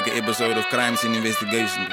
like an episode of Crime Scene Investigation.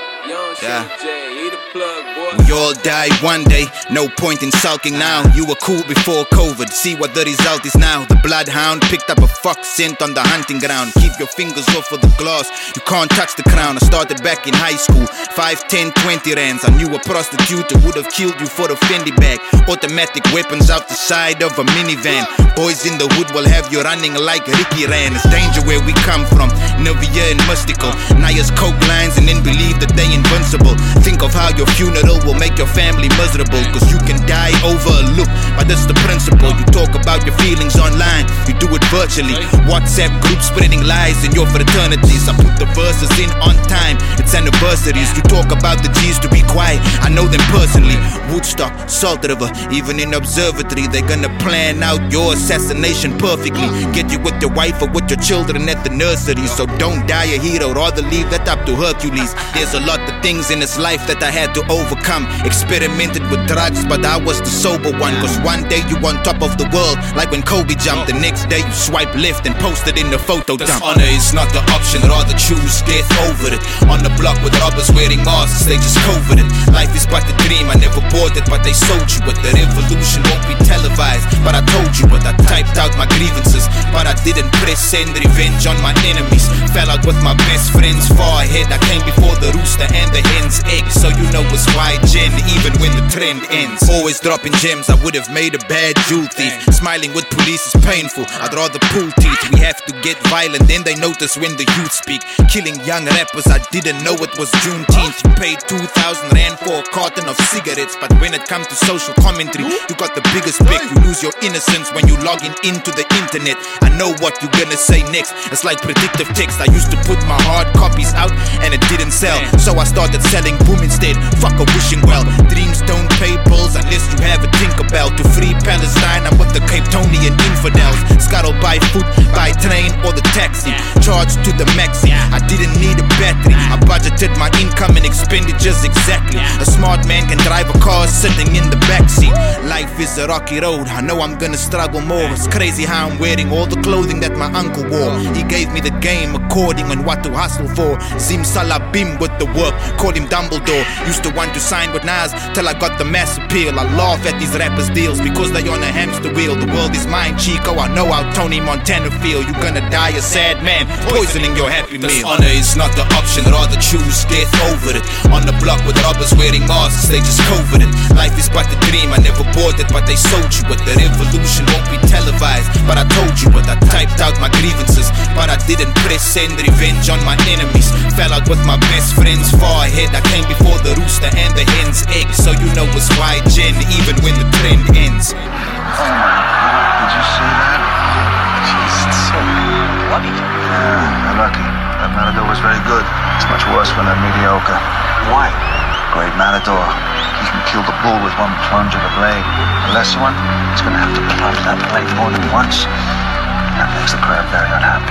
Yeah. He the plug, boy. We all die one day, no point in sulking now. You were cool before COVID, see what the result is now. The bloodhound picked up a fox scent on the hunting ground. Keep your fingers off of the glass, you can't touch the crown. I started back in high school, 5, 10, 20 rands. I knew a prostitute who would have killed you for a Fendi bag. Automatic weapons out the side of a minivan. Boys in the hood will have you running like Ricky ran. It's danger where we come from, Navia and Mystical. Naya's coke lines and then believe that they invincible. Think of how your funeral will make your family miserable, cause you can die over a look, but that's the principle. You talk about your feelings online, you do it virtually. WhatsApp group spreading lies in your fraternities. I put the verses in on time, it's anniversaries. You talk about the G's to be quiet, I know them personally. Woodstock, Salt River, even in observatory, they're gonna plan out your assassination perfectly. Get you with your wife or with your children at the nursery. So don't die a hero, rather leave that up to Hercules. There's a lot of things in this life that I had to overcome. Experimented with drugs, but I was the sober one. Cause one day you on top of the world, like when Kobe jumped. The next day you swipe left and posted in the photo dump. Honor is not the option, rather choose death over it. On the block with robbers wearing masks, they just covered it. Life is but a dream, I never bought it, but they sold you it. The revolution won't be televised, but I told you it. I typed out my grievances, but I didn't press send revenge on my enemies. Fell out with my best friends far ahead. I came before the rooster and the hen's egg, so you know it's why Jen, even when the trend ends. Always dropping gems, I would have made a bad jewel thief. Smiling with police is painful, I'd rather pull teeth. We have to get violent, then they notice when the youth speak. Killing young rappers, I didn't know it was Juneteenth. You paid 2,000 rand for a carton of cigarettes, but when it comes to social commentary, you got the biggest pick. You lose your innocence when you log into the internet. I know what you're gonna say next, it's like predictive text. I used to put my hard copies out and it didn't sell, so I started selling boom instead. Fuck a wishing well. Dreams don't pay bills unless you have a Tinkerbell. To free Palestine, I'm with the Cape Tonian infidels. Scuttle by foot, by train or the taxi. Charged to the maxi, I didn't need a battery. I budgeted my income and expenditures exactly. A smart man can drive a car sitting in the backseat. Life is a rocky road, I know I'm gonna struggle more. It's crazy how I'm wearing all the clothing that my uncle wore. He gave me the game according on what to hustle for. Zim Salabim with the work, call him Dumbledore. Used to want to sign with Nas till I got the mass appeal. I laugh at these rappers' deals because they on a hamster wheel. The world is mine, Chico, I know how Tony Montana feel. You gonna die a sad man, poisoning your happy meal. Honor is not the option, rather choose death over it. On the block with robbers wearing masks, they just covered it. Life is but a dream, I never bought it, but they sold you it. The revolution won't be televised, but I told you it. I typed out my grievances, but I didn't press send revenge on my enemies. Fell out with my best friends far ahead. I came before the rooster and the hen's egg, so you know it's why Jen, even when the trend ends. Oh my God, did you see that? Jeez, it's so bloody. Yeah, lucky. That Matador was very good. It's much worse when they're mediocre. Why? Great Matador. He can kill the bull with one plunge of the blade. The lesser one, he's gonna have to plunge that blade more than once. That makes the crowd very unhappy.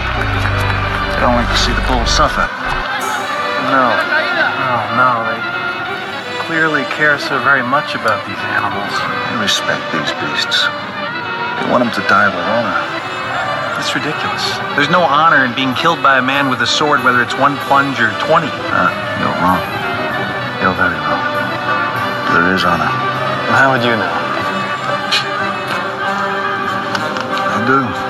They don't like to see the bull suffer. No, they clearly care so very much about these animals. They respect these beasts. They want them to die with honor. It's ridiculous. There's no honor in being killed by a man with a sword, whether it's one plunge or 20. You're wrong. You're very wrong. There is honor. Well, how would you know? I do.